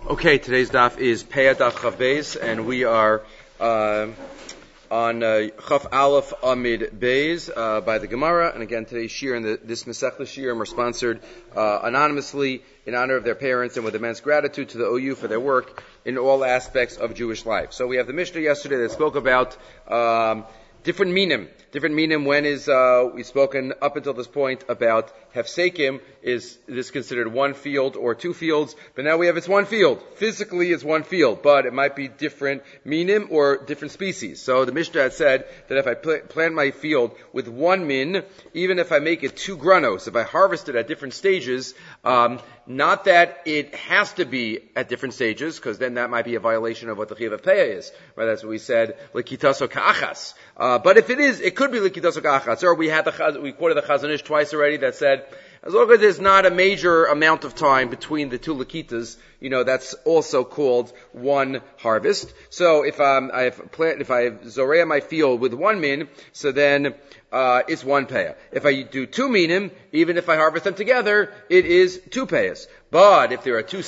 Okay, today's daf is Peah Daf Chav Beis, and we are on Chav Aleph Amid Beis by the Gemara. And again, today's shir and this Masechta shirim are sponsored anonymously in honor of their parents and with immense gratitude to the OU for their work in all aspects of Jewish life. So we have the Mishnah yesterday that spoke about different minim. Different minim when is, we've spoken up until this point about hefsekim, is this considered one field or two fields, but now we have it's one field. Physically it's one field, but it might be different minim or different species. So the Mishnah had said that if I plant my field with one min, even if I make it two granos, if I harvest it at different stages, not that it has to be at different stages, because then that might be a violation of what the Chiv of Peah is. Right? That's what we said, L'kitaso ka'achas. But if it is, it could be L'kitaso ka'achas. Or we quoted the Chazon Ish twice already that said, as long as there's not a major amount of time between the two Lakitas, that's also called one harvest. So if I have zorea my field with one min, so then it's one peah. If I do two minim, even if I harvest them together, it is two peahs. But if there are two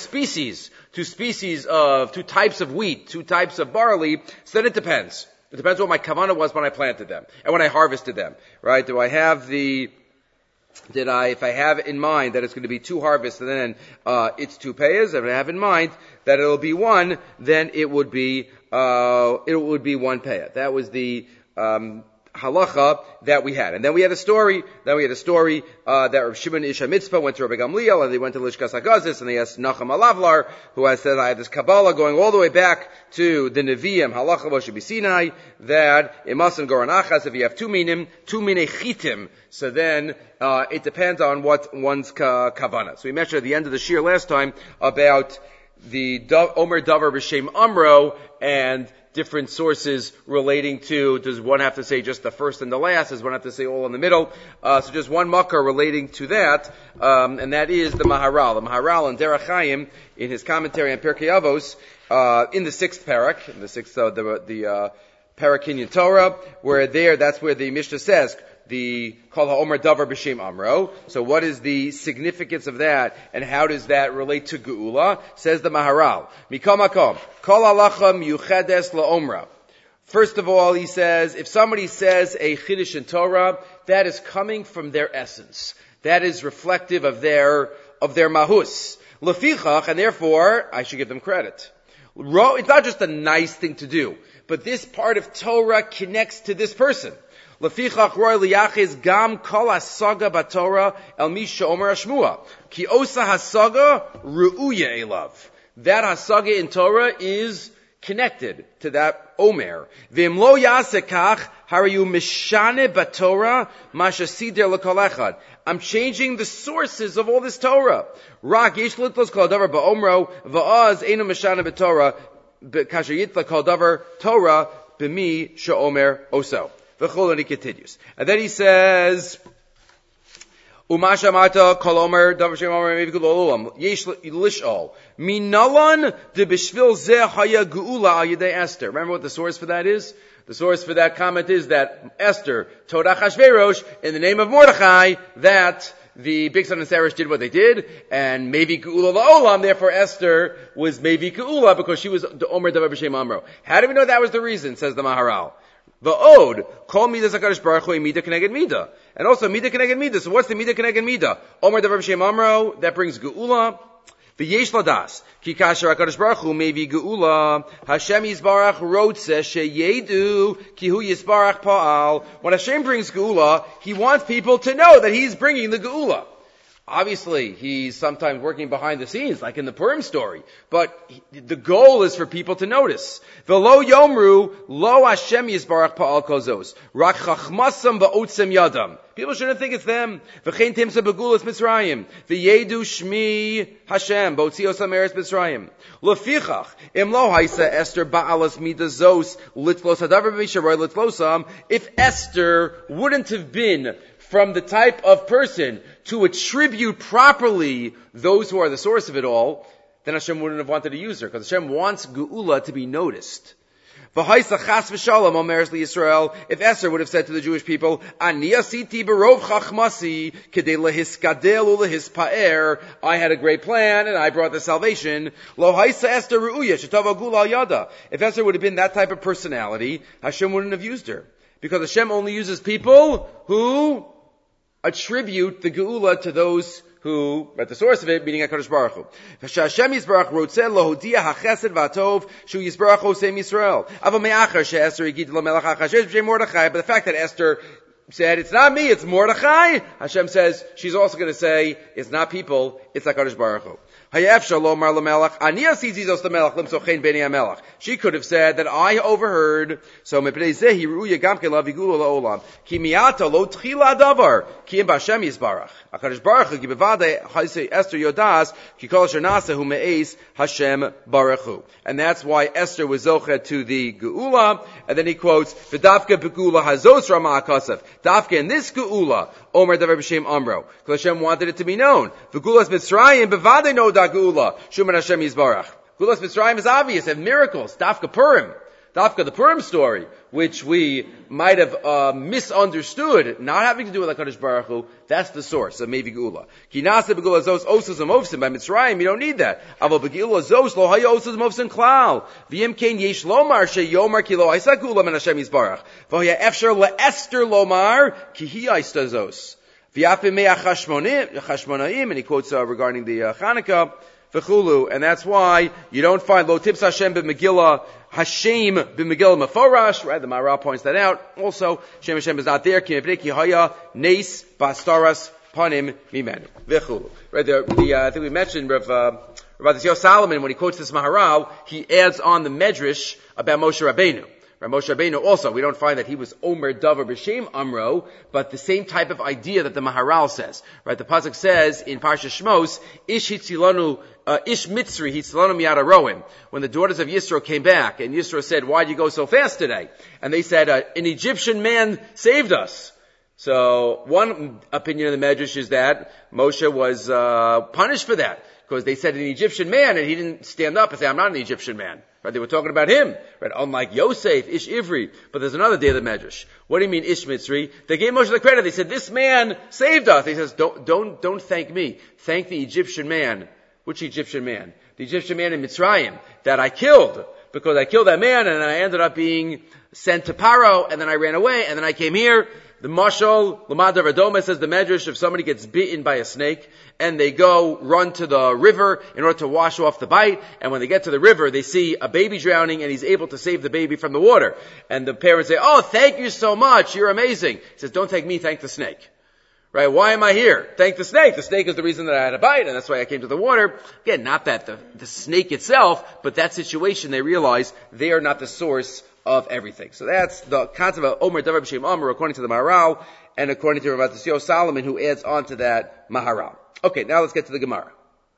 types of wheat, two types of barley, so then it depends. It depends what my kavanah was when I planted them and when I harvested them. Right? If I have in mind that it's going to be two harvests and then it's two payas, if I have in mind that it'll be one, then it would be one payah. That was the halacha that we had. And then we had a story that Rav Shimon Ish HaMitzpah went to Rabbi Gamliel and they went to Lishkas HaGazis and they asked Nachum Alavlar, who has said, I have this Kabbalah going all the way back to the Nevi'im, halacha Moshe B'Sinai, that it mustn't go on achas if you have two minei chitim. So then, it depends on what one's kavanah. So we mentioned at the end of the shir last time about the Omer Davar B'Shem Amro and different sources relating to, does one have to say just the first and the last? Does one have to say all in the middle? So just one makar relating to that, and that is the Maharal. The Maharal in Derech Chaim, in his commentary on Pirkei Avos, in the sixth parak, the parak Kinyan Torah, that's where the Mishnah says, the Kol HaOmer Davar B'Shem Amro. So what is the significance of that, and how does that relate to Geula? Says the Maharal, Mikol Makom, Kol Halacha Miyuchedes LaOmra. First of all, he says, if somebody says a Chiddush in Torah, that is coming from their essence. That is reflective of their mahus. Lefichach, and therefore, I should give them credit. It's not just a nice thing to do, but this part of Torah connects to this person. Lefichach roy liyachiz gam kol hasaga baTorah el mi she'omer hashmua ki osa hasaga ru'uya elav. That hasaga in Torah is connected to that omer. V'im lo yasekach harayu mishane baTorah mashasider lekol echad. I'm changing the sources of all this Torah. Rak yesh litlos kol davar ba'omro va'az einu mishane baTorah kasher yitla kol davar Torah b'mi she'omer oso. And he continues. And then he says, Umasha Mata Kolomer Davashem Omer Mevikul Yesh Lishol Minalan de Bishvil Zeh Haya Geula Al Yedei Esther. Remember what the source for that is? The source for that comment is that Esther told Achashverosh in the name of Mordechai that the big son and Sarah did what they did, and Mevi Geula La'olam, therefore Esther was Mevi Geula because she was the Omer Davar B'Shem Amro. How do we know that was the reason, says the Maharal? Va'od, call midah HaKadosh Baruch Hu midah keneged midah. And also midah keneged midah. So what's the midah keneged midah? Omer davar b'shem amro, that brings geula. V'yesh ladas, ki kasher HaKadosh Baruch Hu mevi geula. Hashem yisbarach rotze sheyedu ki hu yisbarach pa'al. When Hashem brings geula, He wants people to know that He's bringing the geula. Obviously, He's sometimes working behind the scenes, like in the Purim story. But the goal is for people to notice. V'lo yomru, lo Hashem yisbarach pa'al kozos. Rak chachmasam ba'otzem yadam. People shouldn't think it's them. V'chein timsa begulas Mitzrayim. V'yedu shmi Hashem, ba'otzios ha'meretz Mitzrayim. Lefichach, im lo haisa Esther ba'alas midazos, litlos hadavar b'misharoy litlosam. If Esther wouldn't have been from the type of person to attribute properly those who are the source of it all, then Hashem wouldn't have wanted to use her, because Hashem wants Geula to be noticed. V'haisa chas v'shalom omeres liYisrael. If Esther would have said to the Jewish people, Ani asiti berov chachmasi kedei lehiskadel ulehispaer. I had a great plan and I brought the salvation. Lo haisa Esther ru'uya shetava gula al yada. If Esther would have been that type of personality, Hashem wouldn't have used her. Because Hashem only uses people who attribute the geula to those who, at the source of it, meaning HaKadosh Baruch Hu. Hashem Yisbarach rotzeh lohodia hachesed v'atov shu Yisbarach Hosem Yisrael. Ava me'achar she'Esther yigid lo melech Achashverosh b'shem Mordechai. But the fact that Esther said, it's not me, it's Mordechai, Hashem says, she's also going to say, it's not people, it's HaKadosh Baruch Hu. She could have said that I overheard. So HaKadosh Baruch Hu Esther Yodas Hashem Baruch Hu. And that's why Esther was zochet to the Geula. And then he quotes V'davka beGeula hazos Rama HaKosef. Davka in this Geula Omer Davar b'Shem Amro. Because Hashem wanted it to be known. V'Geulas Mitzrayim bevadei no da Geula Shuman Hashem Yisbarach. Geulas Mitzrayim is obvious and miracles. Davka Purim. Davka the Purim story, which we might have misunderstood, not having to do with HaKadosh Baruch Hu, that's the source of Mevi Geula. Ki nasa beGeula zos osas amofsim. By Mitzrayim, you don't need that. Aval beGeula zos lo haya osas amofsim klal. V'yim kein yesh lomar she yomar ki lo haisa Geula min Hashem Yisbarach. V'hoya efshar le'ester lomar ki hi haisa zos. V'yafim me'ach Hashmonaim, and he quotes regarding the Chanukah, v'chulu, and that's why you don't find lo tips Hashem b'Megillah, Hashem b'Megillah Meforash, right? The Maharal points that out. Also, Shem Hashem is not there. Ki mevnei haya neis bastaras panim mimenu v'chulu. Right? I think we mentioned Rav Yosef Solomon when he quotes this Maharal, he adds on the Medrash about Moshe Rabbeinu. Right, Moshe Rabbeinu also, we don't find that he was Omer Davar B'Shem Amro, but the same type of idea that the Maharal says. Right, the pasuk says in Parsha Shmos, Ish Hitzilanu, Ish Mitzri Hitzilanu Miyad Aroim. When the daughters of Yisro came back, and Yisro said, why'd you go so fast today? And they said, an Egyptian man saved us. So, one opinion of the Medrash is that Moshe was punished for that, because they said an Egyptian man, and he didn't stand up and say, I'm not an Egyptian man. Right, they were talking about him, right? Unlike Yosef, Ish Ivri. But there's another day of the Medrash. What do you mean, Ish Mitzri? They gave Moshe the credit. They said, this man saved us. He says, don't thank me. Thank the Egyptian man. Which Egyptian man? The Egyptian man in Mitzrayim that I killed. Because I killed that man and then I ended up being sent to Paro and then I ran away and then I came here. The Mashal, Lamad Radoma says the Medrash, if somebody gets bitten by a snake and they go run to the river in order to wash off the bite, and when they get to the river, they see a baby drowning and he's able to save the baby from the water. And the parents say, oh, thank you so much, you're amazing. He says, don't thank me, thank the snake. Right? Why am I here? Thank the snake. The snake is the reason that I had a bite, and that's why I came to the water. Again, not that the snake itself, but that situation, they realize they are not the source of everything. So that's the concept of Omer Davar B'Shem Amro, according to the Maharal, and according to Rav Yosef Solomon, who adds on to that Maharal. Okay, now let's get to the Gemara.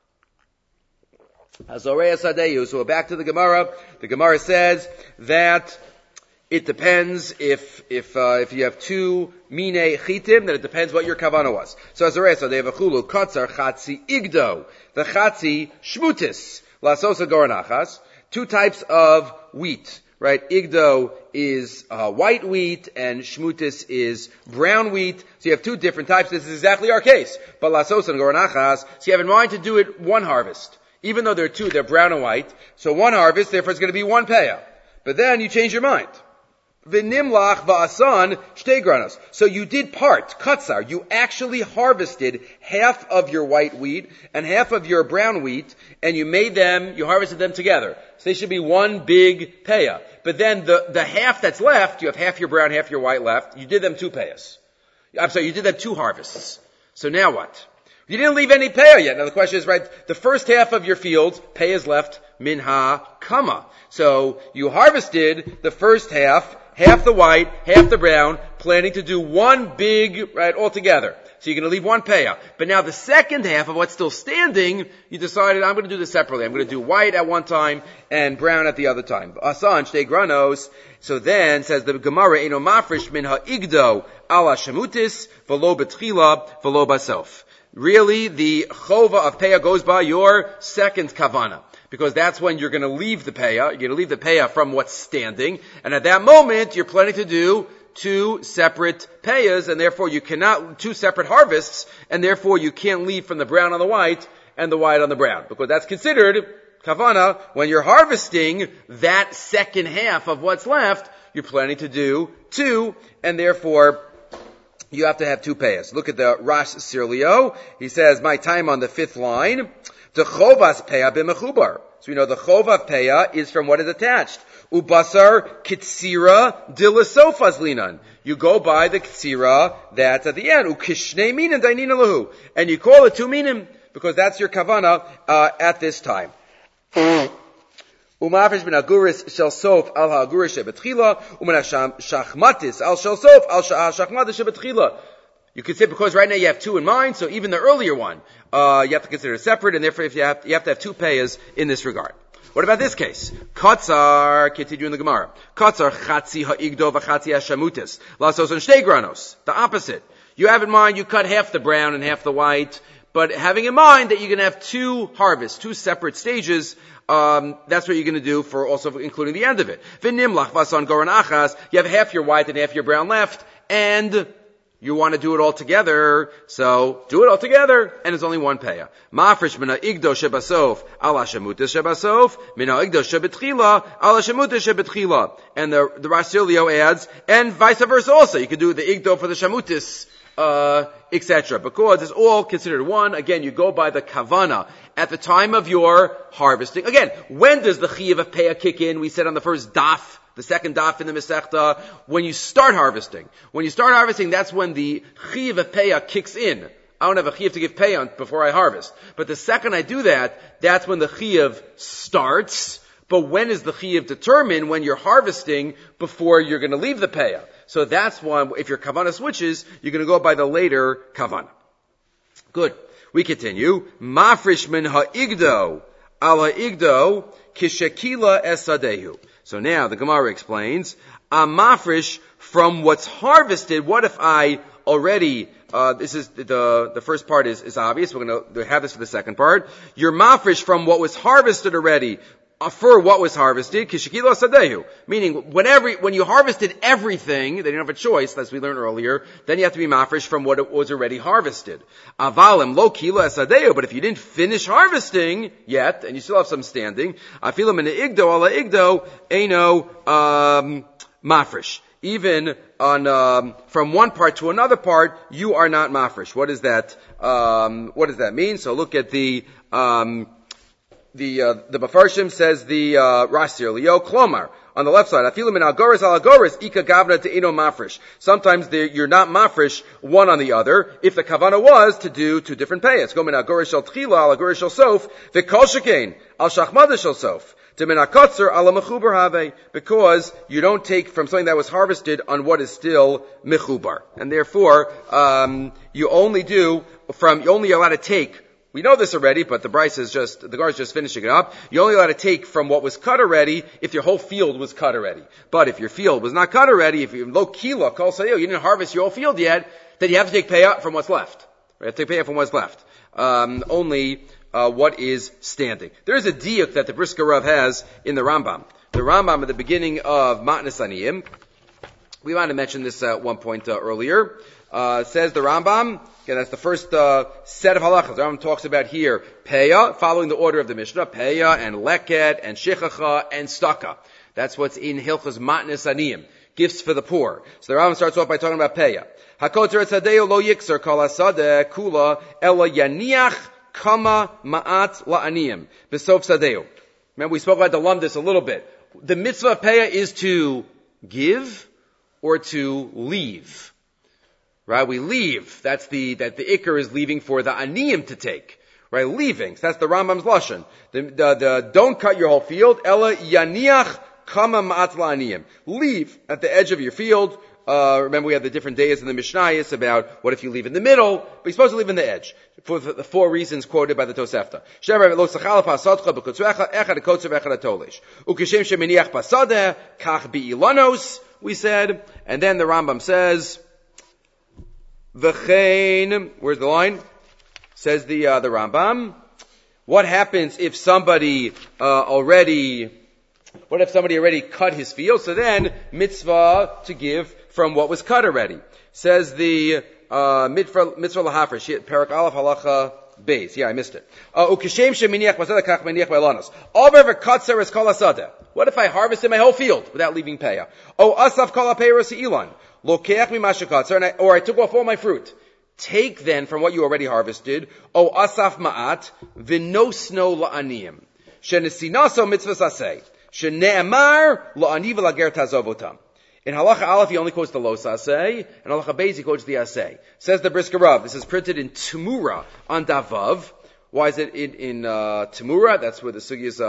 Hazorei Sadeyu. So we're back to the Gemara. The Gemara says that it depends if you have two mine chitim, then it depends what your kavanah was. So Hazorei Sadeyu v'chulu katzar chatzi igdo, the chatzi shmutis lasosa goranachas. Two types of wheat. Right, Igdo is white wheat and Shmutis is brown wheat. So you have two different types. This is exactly our case. But Lasos and Goranachas, so you have in mind to do it one harvest. Even though there are two, they're brown and white. So one harvest, therefore it's going to be one payah. But then you change your mind. V'nimlach va'asan shtei granos. So you did part, katzar. You actually harvested half of your white wheat and half of your brown wheat, and you harvested them together. So they should be one big payah. But then the half that's left, you have half your brown, half your white left, you did them two payahs. You did them two harvests. So now what? You didn't leave any payah yet. Now the question is, right, the first half of your fields, payahs left, minha kama. So you harvested the first half the white, half the brown, planning to do one big, right, all together. So you're going to leave one payah. But now the second half of what's still standing, you decided, I'm going to do this separately. I'm going to do white at one time and brown at the other time. Asan, shtei granos. So then, says the Gemara, Eino mafresh min ha'igdo ala shemutis, v'lo betchila, v'lo basof. really the chova of peah goes by your second kavana. Because that's when you're going to leave the peah. You're going to leave the peah from what's standing. And at that moment, you're planning to do two separate payahs, and therefore you cannot, two separate harvests, and therefore you can't leave from the brown on the white and the white on the brown. Because that's considered kavana. When you're harvesting that second half of what's left, you're planning to do two, and therefore you have to have two payahs. Look at the Rash Sirlio. He says, my time on the 5th line. The chovas peah b'mechubar. So we know the chova peah is from what is attached. Ubasar kitsira dilasofas linan. You go by the kitsira that's at the end. Ukishne minim dainina lahu. And you call it two minim because that's your kavana at this time. Umafresh ben aguris shel sof al ha'aguris shebetchila umen shachmatis al shel sof al shachmatis shebetchila. You could say because right now you have two in mind, so even the earlier one, you have to consider it separate, and therefore you have to have two payahs in this regard. What about this case? Katzar, continue in the Gemara. Katzar, chatzi ha'igdo v'chatzi ha'shamutis. Lasos and shtei granos. The opposite. You have in mind, you cut half the brown and half the white, but having in mind that you're going to have two harvests, two separate stages, that's what you're going to do for also including the end of it. V'nimlach v'ason goran achas. You have half your white and half your brown left, and you want to do it all together, so do it all together, and it's only one payah. Ma'afresh mina igdo shebasof ala shemutis shebasof, mina igdo shebetchila ala shemutis shebetchila. And the Rasilio adds, and vice versa also. You could do the igdo for the shemutis, etc. Because it's all considered one. Again, you go by the kavana at the time of your harvesting. Again, when does the chiyuv of payah kick in? We said on the first daf, the second daf in the Masechta, when you start harvesting. When you start harvesting, that's when the chiyuv of payah kicks in. I don't have a chiyuv to give payah before I harvest. But the second I do that, that's when the chiyuv starts. But when is the chiyuv determined? When you're harvesting before you're going to leave the payah. So that's why, if your kavana switches, you're going to go by the later kavana. Good. We continue. Mafrish min ha'igdo al ha'igdo kishekila esadehu. So now the Gemara explains, mafrish from what's harvested. What if I already, this is, the first part is obvious. We're going to have this for the second part. You're mafrish from what was harvested already. For what was harvested, kishikilo sadehu. Meaning, when you harvested everything, they didn't have a choice, as we learned earlier, then you have to be mafresh from what was already harvested. Avalim lo kilo sadehu, but if you didn't finish harvesting yet, and you still have some standing, afilim in the igdo ala igdo, eino, mafresh. Even on, from one part to another part, you are not mafresh. What does that mean? So look at the Mefarshim says the Rasir Leo Klomar on the left side. Afilu min algoris al algoris ika gavna to ino mafresh. Sometimes you're not mafresh one on the other. If the kavana was to do two different payas, go min algoris shel tchila al algoris shel sof v'kol shekain al shachmada shel sof. Because you don't take from something that was harvested on what is still mechubar, and therefore you're only allowed to take. We know this already, but the Gemara is just finishing it up. You're only allowed to take from what was cut already if your whole field was cut already. But if your field was not cut already, if you low kilo kol sayo, you didn't harvest your whole field yet, then you have to take payah from what's left. You have to take payah from what's left. Only what is standing. There is a diuk that the Brisker Rav has in the Rambam. The Rambam at the beginning of Matnas Aniyim, we might have mentioned this at one point earlier, says the Rambam, okay, that's the first set of halachas. The Rambam talks about here peah, following the order of the Mishnah, peah and leket and shechacha and staka. That's what's in Hilchos Matnas Aniyim, gifts for the poor. So the Rambam starts off by talking about peah. Hakoter tzadeo lo yikser kol hasadeh kula ela yaniach kama ma'at la'aniyim b'sof sadeo. Remember, we spoke about the lumdis a little bit. The mitzvah of peah is to give or to leave. Right? We leave. That the ikar is leaving for the aniyim to take. Right? Leaving. So that's the Rambam's lashon. The don't cut your whole field. Ela yaniach kama ma'at la'aniyim. Leave at the edge of your field. Remember, we have the different days in the Mishnayos about what if you leave in the middle, but you're supposed to leave in the edge for the four reasons quoted by the Tosefta. We said, and then the Rambam says, V'chein, where's the line? Says the Rambam, what happens if somebody already cut his field? So then, mitzvah to give from what was cut already. Says the mitzvah lahafresh, parak aleph halacha beis. Yeah, I missed it. Ukeshem sheminiach basada kach miniach bailanos. Over katzer es kol asada. What if I harvested my whole field without leaving peah? Asaf kol apeiros ilan. Lokeach mimasha katzer, or I took off all my fruit. Take then from what you already harvested, asaf ma'at, v'nosno la'aniyim. Shenesinaso mitzvah saseh. Shene'emar la'ani v'lager tazovotam. In halacha aleph, he only quotes the lo saseh, and halacha beis, he quotes the aseh. Says the Brisker Rav, this is printed in Temura on Davav. Why is it in Temura? That's where the sugyas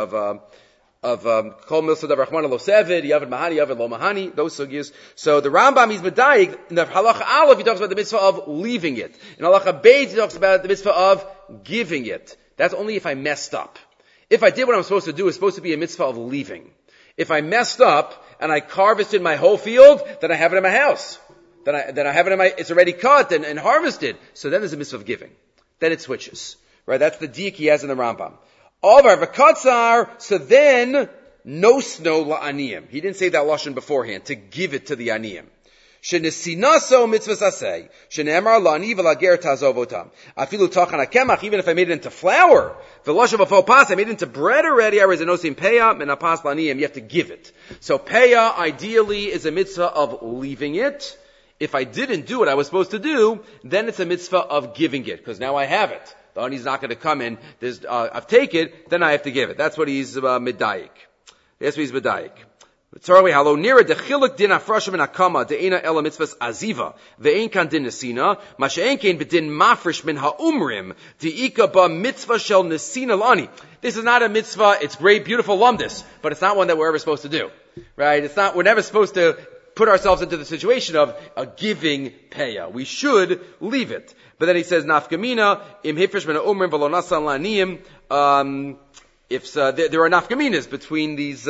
of Kol Milsad Rachman Lo Sevid, Yavid Mahani, Yavid Lo Mahani, those sugyas. So the Rambam is medayik. In the halacha aleph, he talks about the mitzvah of leaving it. In halacha beis, he talks about the mitzvah of giving it. That's only if I messed up. If I did what I'm supposed to do, it's supposed to be a mitzvah of leaving. If I messed up and I harvested my whole field, then I have it in my house. Then I have it it's already cut and harvested. So then there's a mitzvah of giving. Then it switches. Right? That's the diak he has in the Rambam. Over v'katzar, so then, nosno la'aniyim. He didn't say that lashon beforehand, to give it to the aniyim. Shenesinaso mitzvah saseh. Shene'emar la'ani v'lager tazovotam. Afilu tachan hakemach, even if I made it into flour. V'loshav afo pas, I made it into bread already. I was enosim peya, menapas la'aniyim. You have to give it. So peya, ideally, is a mitzvah of leaving it. If I didn't do what I was supposed to do, then it's a mitzvah of giving it, because now I have it. The ani's not going to come in. I've taken it, then I have to give it. That's what he's medayik. That's what he's medayik. Tzarwi halo nira dechiluk din afrashim min hakama de'ena ela mitzvahs aziva ve'ein kan din nesina masha'en kein b'din mafresh min ha'umrim de'ika ba mitzvah shel nesina lani. This is not a mitzvah. It's great, beautiful lumdis, but it's not one that we're ever supposed to do, right? We're never supposed to put ourselves into the situation of a giving peya. We should leave it. But then he says, nafkamina, im hifresh min ha'umrim v'lo nasan la'aniyim, if there are nafkaminas between these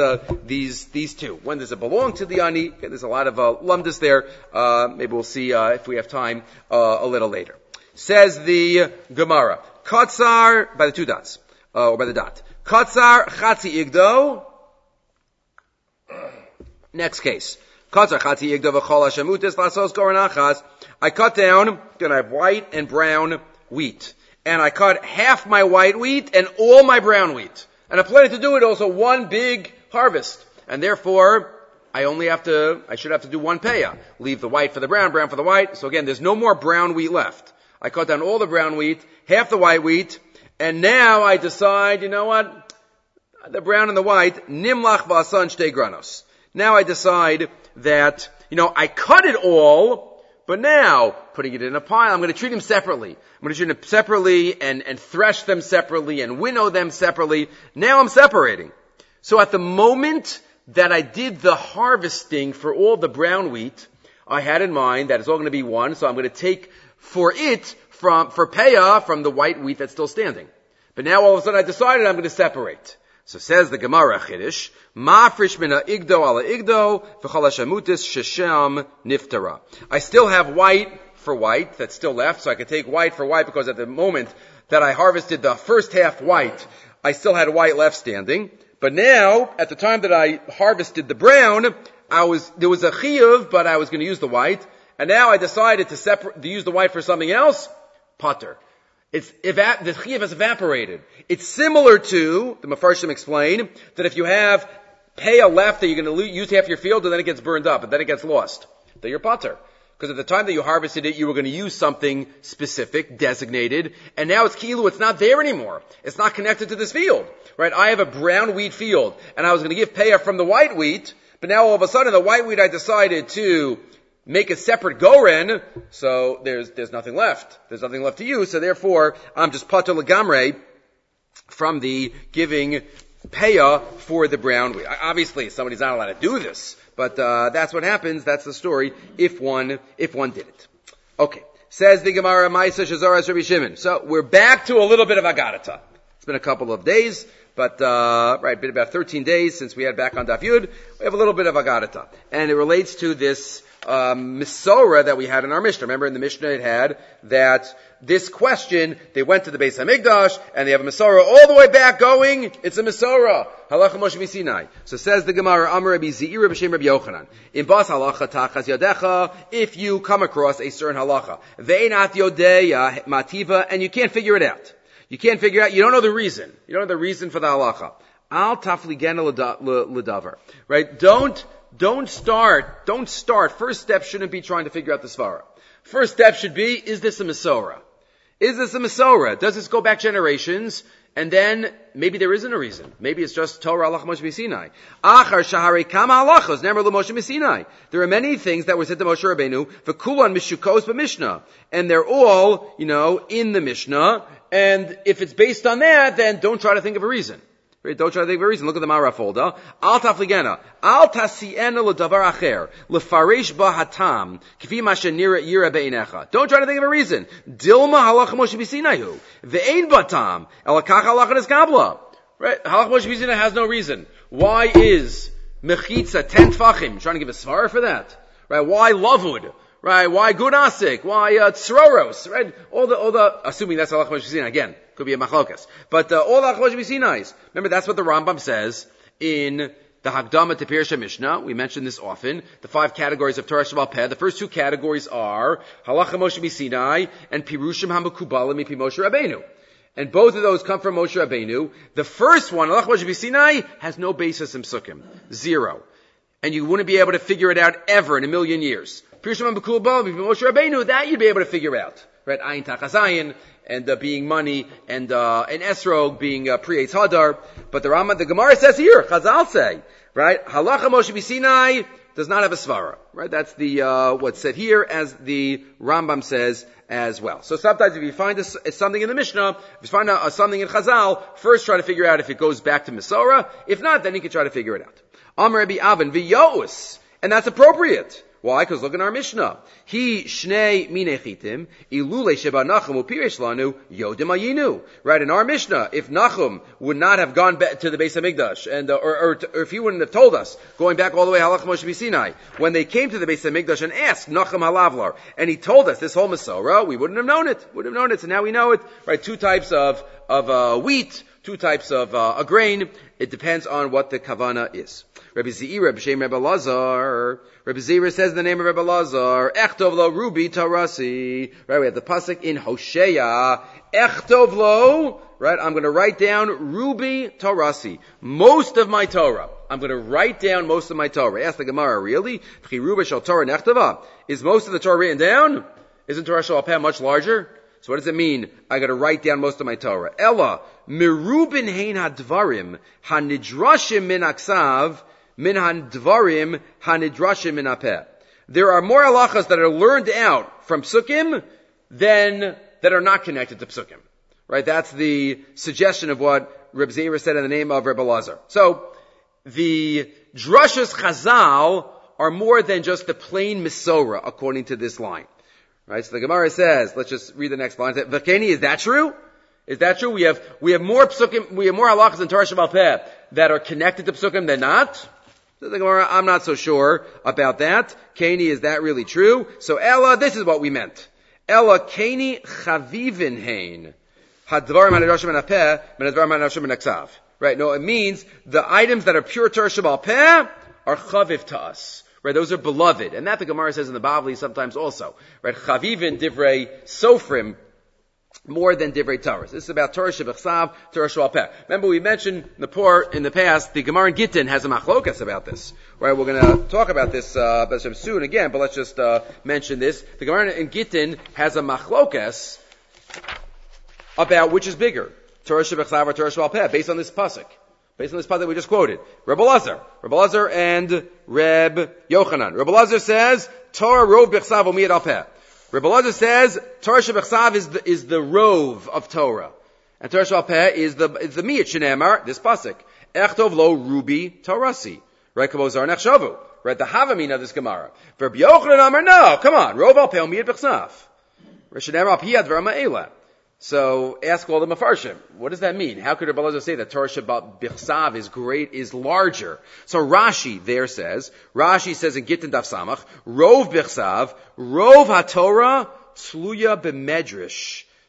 two. When does it belong to the ani? Okay, there's a lot of lumdus there. Maybe we'll see if we have time a little later. Says the Gemara, katzar by the two dots or by the dot. Katzar chatzi igdo. Next case. Katzar chatzi igdo v'chol hashemutis lasos goranachas. I cut down. Then I have white and brown wheat, and I cut half my white wheat and all my brown wheat. And I'm planning to do it also one big harvest. And therefore, I should have to do one peya. Leave the white for the brown for the white. So again, there's no more brown wheat left. I cut down all the brown wheat, half the white wheat, and now I decide, you know what? The brown and the white, nimlach v'asan shtei granos. Now I decide that, I cut it all, but now, putting it in a pile, I'm going to treat them separately. I'm going to treat them separately and thresh them separately and winnow them separately. Now I'm separating. So at the moment that I did the harvesting for all the brown wheat, I had in mind that it's all going to be one, so I'm going to take for peya from the white wheat that's still standing. But now all of a sudden I decided I'm going to separate. So says the Gemara Chiddush, ma'afrish mina igdo ala igdo, v'chol hashamutis shesham niftara. I still have white for white that's still left, so I can take white for white because at the moment that I harvested the first half white, I still had white left standing. But now, at the time that I harvested the brown, there was a chiyuv, but I was going to use the white, and now I decided to use the white for something else, pater. The chiyuv has evaporated. It's similar to, the Mefarshim explain, that if you have peya left that you're going to use half your field and then it gets burned up and then it gets lost, then you're pater. Because at the time that you harvested it, you were going to use something specific, designated, and now it's not there anymore. It's not connected to this field. Right? I have a brown wheat field, and I was going to give peya from the white wheat, but now all of a sudden the white wheat I decided to make a separate goren, so there's nothing left. There's nothing left to use, so therefore I'm just pater legamre from the giving peya for the brown wheat. Obviously, somebody's not allowed to do this, but that's what happens. That's the story. If one did it, okay. Says the Gemara, Ma'isa Shazaras Rabbi Shimon. So we're back to a little bit of Agadata. It's been a couple of days, but been about 13 days since we had back on Daf Yud. We have a little bit of Agadata, and it relates to this Misora that we had in our Mishnah. Remember in the Mishnah it had that this question, they went to the Beis HaMikdash, and they have a Masorah all the way back going, it's a Masorah. Halacha Moshe Sinai. So says the Gemara, Amar Rabbi Zeira b'Shem Rabbi Yochanan. In Bas Halacha Tachas Yadecha, if you come across a certain Halacha, Ve'inat Yodeya Mativa, and you can't figure it out. You can't figure out, you don't know the reason. You don't know the reason for the Halacha. Al Tafligena L'davar. Right? Don't start. First step shouldn't be trying to figure out the Svara. First step should be, is this a Masorah? Is this a Masorah? Does this go back generations? And then, maybe there isn't a reason. Maybe it's just Torah Halach Moshe Sinai. Achar Shahari Kama Halachos, Never Lu Moshe Sinai. There are many things that were said to Moshe Rabbeinu, V'kulan Mishukos b'Mishnah. And they're all, in the Mishnah. And if it's based on that, then don't try to think of a reason. Right? Don't try to think of a reason. Look at the Mara folder. Al tafligena. Al tasiena l'davar acher. L'faresh ba hatam. K'fi ma shenira yira be'inecha. Don't try to think of a reason. Dilma halacha Moshe b'Sinaihu. Ve'ein batam. Elakach halacha neskabla. Right? Halacha Moshe b'Sinai has no reason. Why is mechitza 10 tfachim? Trying to give a svara for that? Right? Why lavud? Right? Why gudasik? Why tzroros? Right? All the, assuming that's halacha Moshe b'Sinai again. Could be a machlokas. But all the halacha Moshe b'Sinai. Remember, that's what the Rambam says in the Hagdama to Pirush Mishnah. We mention this often. The 5 categories of Torah Sheba'al Peh. The first 2 categories are halacha Moshe b'Sinai and pirushim hamukubalim mipi Moshe Rabbeinu. And both of those come from Moshe Rabbeinu. The first one, halacha Moshe b'Sinai, has no basis in Sukkim. 0. And you wouldn't be able to figure it out ever in a million years. Pirushim hamukubalim mipi Moshe Rabbeinu, that you'd be able to figure out. Right? Ayin tachazayin, and being money, and esrog being pre-eitz hadar. But the Gemara says here, Chazal say, right? Halacha Moshe b'Sinai does not have a svara, right? That's the what's said here, as the Rambam says as well. So sometimes if you find something in the Mishnah, if you find something in Chazal, first try to figure out if it goes back to Masorah. If not, then you can try to figure it out. Amar Rabbi Avin v'yos, and that's appropriate. Why? Because look in our Mishnah. He shnei minechitim ilule sheba Nachum upiresh lanu yodim ayinu. Right, in our Mishnah, if Nachum would not have gone back to the Beis HaMikdash, and or if he wouldn't have told us, going back all the way Halach Moshe b'Sinai, when they came to the Beis HaMikdash and asked Nachum Halavlar, and he told us this whole Masorah, we wouldn't have known it. So now we know it. Right, 2 types of wheat, 2 types of a grain. It depends on what the kavana is. Rabbi Zeira b'Shem Rebbe Lazar. Rabbi Zeira says the name of Rebbe Lazar. Echtov lo rubi tarasi. Right, we have the pasuk in Hosea. Echtov lo. Right, I'm going to write down rubi tarasi. Most of my Torah. I'm going to write down most of my Torah. Ask the Gemara, really? Ch'ruba shel Torah nechtava. Is most of the Torah written down? Isn't Torah Sheba'al Peh much larger? So what does it mean? I got to write down most of my Torah. Ella mirubin hein hadvarim hanidrashim min aksav min hadvarim hanidrashim min apeh. There are more halachas that are learned out from psukim than that are not connected to psukim. Right? That's the suggestion of what Reb Zeira said in the name of Rebbe Lazar. So the drashas Chazal are more than just the plain Masorah, according to this line. Right, so the Gemara says, let's just read the next line. V'keni, is that true? Is that true? We have more psukim, we have more halachas in Torah Sheba'al Peh that are connected to psukim than not. So the Gemara, I'm not so sure about that. Keni, is that really true? So Ella, this is what we meant. Ella keni chavivin hein. Hadvarim hanidrashim min hapeh, min hadvarim hanidrashim min haksav. Right, no, it means the items that are pure Torah Sheba'al Peh are chaviv to us. Right, those are beloved. And that the Gemara says in the Bavli sometimes also. Right, Chavivin divrei sofrim more than divrei Taurus. This is about Torah Shebechsav, Torah Sheba'al Peh. Remember we mentioned in the past, the Gemara in Gittin has a machlokas about this. Right, we're going to talk about this soon again, but let's just mention this. The Gemara in Gittin has a machlokas about which is bigger, Torah Shebechsav or Torah Sheba'al Peh, based on this pasuk. Based on this part that we just quoted. Rebbe Lazar and Reb Yochanan. Rebbe Lazar says, Torah rov b'chsav umiyad al peh. Rebbe Lazar says, Torah shebechsav is the rov of Torah. And Torah sheba'al peh is the miyat shenemar, this pasuk. Echtov lo rubi tarasi. Right, kavozar nechshavu. Right, the havamina of this Gemara. Reb Yochanan Amar, no, come on, rov al peh umiyad b'chsav. Shenemar al piyad v'rama eila. So ask all the Mefarshim, what does that mean? How could Rebbe Lazar say that Torah Sheba'al Bichsav is larger? So Rashi says in Gittin Daf Samach, Rov Bichsav, Rov HaTorah Tluya B'Medrash,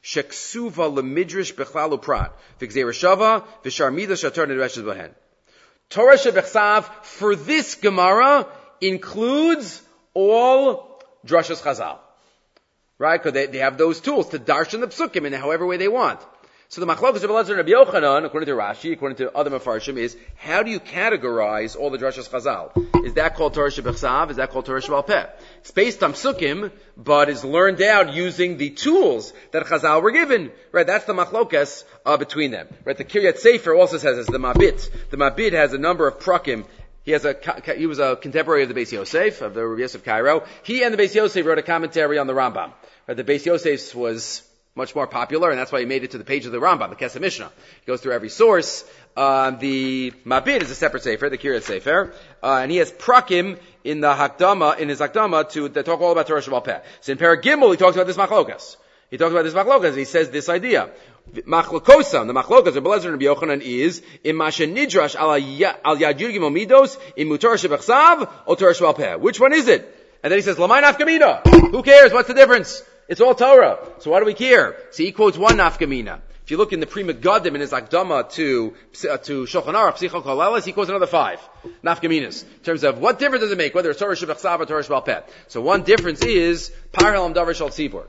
sheksuva lemidrash bechlal uprat v'gzeira shava v'shar midas shatar nedrashes behen. Torah shebechsav for this Gemara includes all drashas Chazal, right? Because they have those tools to darshan the psukim in however way they want. So the machlokas of Elazar and Rabbi Yochanan, according to Rashi, according to other mafarshim, is how do you categorize all the drashas Chazal? Is that called Torah shebechsav? Is that called Torah shebal peh? It's based on psukim, but is learned out using the tools that Chazal were given. Right? That's the machlokas between them. Right? The Kiryat Sefer also says it's the Mabit. The Mabit has a number of prakim. He was a contemporary of the Beis Yosef, of the Rabbi Yosef Cairo. He and the Beis Yosef wrote a commentary on the Rambam. Right? The Beis Yosef was much more popular, and that's why he made it to the page of the Rambam, the Kesef Mishnah. He goes through every source. The Mabit is a separate sefer, the Kiryat Sefer, and he has prakim in his Hakdama that talk all about Torah Shebal Peh. So in Parag Gimel, he talks about this machlokas. And he says this idea. Machlokosam, the machlokas of Elazar and Rabbi Yochanan is in Masha Nidrash al Yad Yud Gimel Midos in Mutar Shebechsav or Torah Shebal Peh. Which one is it? And then he says Lamai Nafkamina. Who cares? What's the difference? It's all Torah. So why do we care? See, he quotes one nafkamina. If you look in the Pri Megadim in his Akdama to Shulchan Aruch, Psichol Kalelis, he quotes another 5 nafkaminas. In terms of what difference does it make, whether it's Torah Shebechsav or Torah Shebal Peh. So one difference is, Par Halam Davar Shal Tzibur.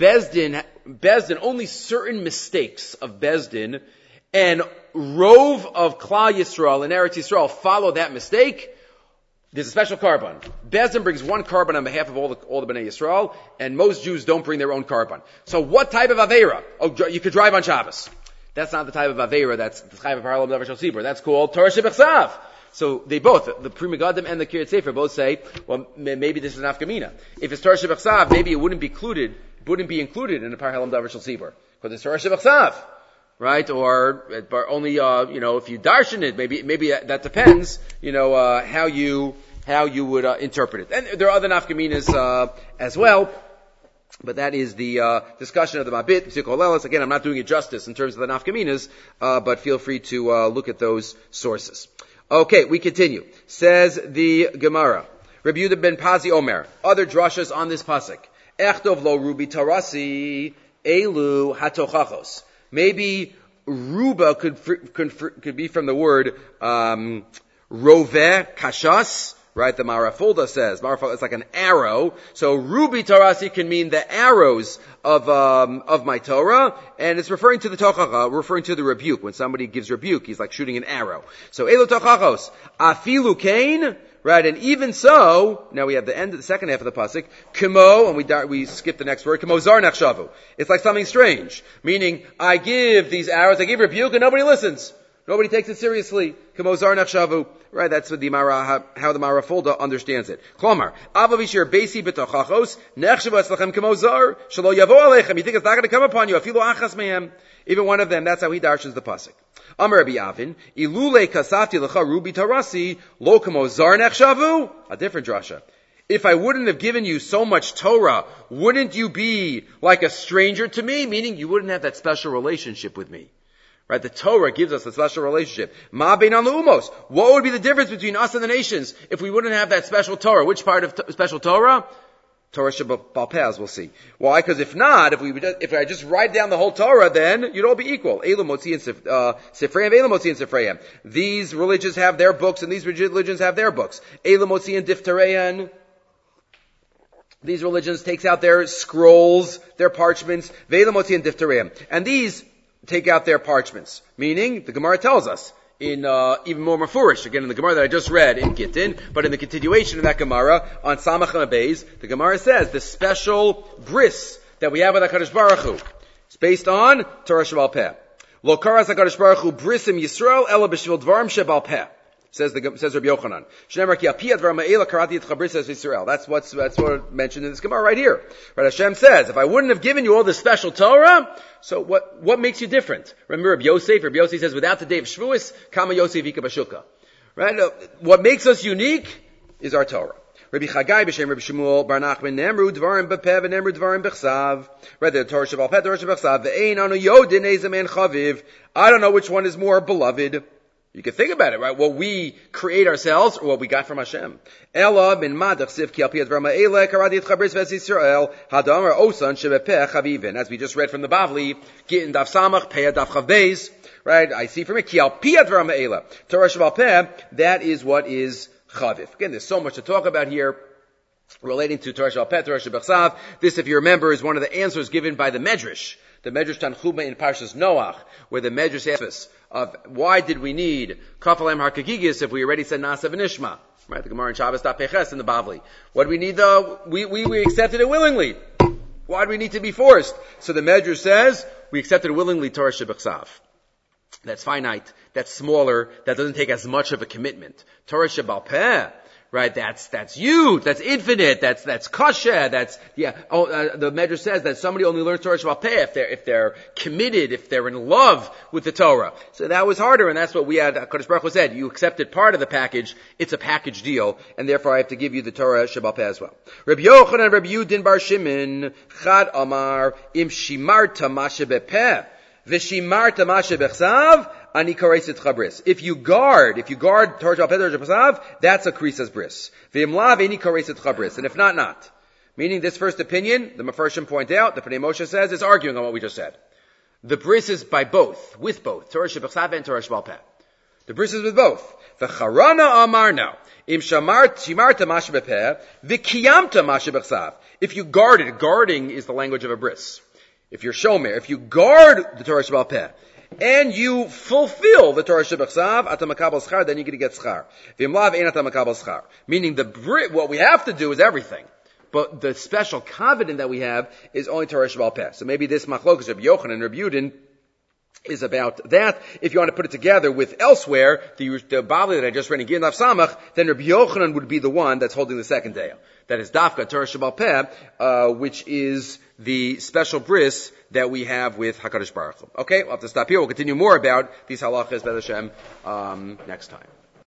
Bezdin, only certain mistakes of Bezdin, and Rove of Klal Yisrael and Eretz Yisrael follow that mistake. There's a special carbon. Bezdin brings one carbon on behalf of all the Bnei Yisrael, and most Jews don't bring their own carbon. So what type of Aveira? Oh, you could drive on Shabbos. That's not the type of Aveira, that's the type of Harlam Davar Shal Tzibur. That's called Torah Shebechsav. So they both, the Pri Megadim and the Kiryat Sefer, both say, well, maybe this is an Afkamina. If it's Torah Shebechsav, maybe it wouldn't be included in the Par Halam Davar Shal Tzibur. Because it's Torah Shebechsav. Right? Or only, if you darshan it, maybe that depends, how you would interpret it. And there are other nafkaminas as well, but that is the discussion of the Mabit, Psichol. Again, I'm not doing it justice in terms of the nafkaminas, but feel free to look at those sources. Okay, we continue. Says the Gemara, Rabbi Yehuda ben Pazi Omer, other drashas on this pasuk. Echtov lo rubi tarasi elu hatochachos. Maybe ruba could be from the word roveh kashas, right? The Marafulda says it's like an arrow. So rubi tarasi can mean the arrows of my Torah, and it's referring to the tochacha, referring to the rebuke. When somebody gives rebuke, he's like shooting an arrow. So elu tochachos afilu kain. Right, and even so, now we have the end of the second half of the pasuk, kimo, and we skip the next word, kimo zar nechshavu. It's like something strange, meaning I give these arrows, I give rebuke, and nobody listens. Nobody takes it seriously. Kimo zar nechshavu. Right, that's what how the Marafulda understands it. Klomar, avavishir besi b'tochachos, nechshavu etzlachem kimo zar, shelo yavo aleichem. You think it's not going to come upon you, afilu achas mehem. Even one of them, that's how he darshans the pasuk. Amar Rabbi Avin, ilule kasati lecha rubi tarasi, lo kamo zar nechshavu. A different drasha. If I wouldn't have given you so much Torah, wouldn't you be like a stranger to me? Meaning you wouldn't have that special relationship with me. Right? The Torah gives us a special relationship. Ma beinan le'umos. What would be the difference between us and the nations if we wouldn't have that special Torah? Which part of special Torah? Torah Shebal Peh, as we'll see. Why? Because if not, if I just write down the whole Torah, then you'd all be equal. Elu Motzi and Sifreim, Elu Motzi and Sifreim. These religions have their books, and these religions have their books. Elu Motzi and Diftareyan. These religions takes out their scrolls, their parchments. Ve'elu Motzi and Diftareyan. And these take out their parchments. Meaning, the Gemara tells us, in even more mafurish, again in the Gemara that I just read in Gittin, but in the continuation of that Gemara on Samach Beis, the Gemara says the special bris that we have with HaKadosh Baruch Hu is based on Torah Shebal Peh. Lo karas HaKadosh Baruch Hu brisim Yisrael ela b'shvil dvarim Shebal Peh. Says Rabbi Yochanan. Shneimar ki apiyat dvarim ha'ela karati et chabris es Yisrael. That's what's mentioned in this Gemara right here. Right, Hashem says, if I wouldn't have given you all this special Torah, so what makes you different? Remember Rabbi Yosef says, without the day of Shavuos, kama Yosef ika b'shuka. Right? What makes us unique is our Torah. Rabbi Chagai b'shem Rabbi Shmuel bar Nachman nemru dvarim b'peh v'nemru dvarim b'chsav. Right, the Torah Shebal Peh, Torah Shebal Chsav. Ve'ein anu yodin ezemen chaviv. I don't know which one is more beloved. You can think about it, right? What we create ourselves or what we got from Hashem. Ela min madach siv ki al pi advar ma'ele karadi et chabris ves Yisrael hadamar osan shebepeh chavivin. As we just read from the Bavli, Gittin daf samach, peh daf chav beis, right? I see from it, ki al pi advar ma'ele. Torah shebal peh, that is what is chaviv. Again, there's so much to talk about here relating to Torah shebal peh, Torah shebechsav. This, if you remember, is one of the answers given by the Medrash. The Medrash Tanchuma in Parshas Noach, where the Medrash asks us of why did we need Kafalem Harkagigis if we already said Nasa v'Nishma, right? The Gemara in Shabbos Daf Peches in the Bavli. What do we need though? We accepted it willingly. Why do we need to be forced? So the Medrash says we accepted it willingly Torah Shebechsav. That's finite. That's smaller. That doesn't take as much of a commitment. Torah Shebal Peh. Right, that's huge, that's infinite, that's kasha, the Medrash says that somebody only learns Torah Shebal Peh if they're committed, if they're in love with the Torah. So that was harder, and that's what we had, Kodesh Baruch Hu said, you accepted part of the package, it's a package deal, and therefore I have to give you the Torah Shebal Peh as well. Rabbi Yochanan and Rabbi Yudin bar Shimon, Chad Amar, Im Shimarta Mashe Bepeh, V'Shimarta Mashe Bechsav, Ani kareset chabris. If you guard Torah Shebal Peh, Torah Shebechsav, that's a krisas bris. V'imlav any kareset chabris, and if not, not. Meaning this first opinion, the Mefarshim point out, the Pnei Moshe says, is arguing on what we just said. The bris is by both, with both, Torah Shebechsav and Torah Shebal Peh. The bris is with both. V'charana amar now. Im shimarta mashe bepeh, v'kiyamta mashe bechsav. If you guard it, guarding is the language of a bris. If you're shomer, if you guard the Torah Shebal Peh, and you fulfill the Torah Shebechsav, ata makabel schar, then you're going to get schar. V'imlav ein ata makabel schar. Meaning what we have to do is everything. But the special covenant that we have is only Torah Shebal Peh. So maybe this machlokas Rabbi Yochanan and Rabbi Yudin is about that. If you want to put it together with elsewhere, the Bavli that I just read in Gittin daf Samach, then Rabbi Yochanan would be the one that's holding the second day. That is Dafka, Torah Shebal Peh, which is the special bris that we have with HaKadosh Baruch Hu. Okay, we'll have to stop here. We'll continue more about these halachas, B'ez Hashem, next time.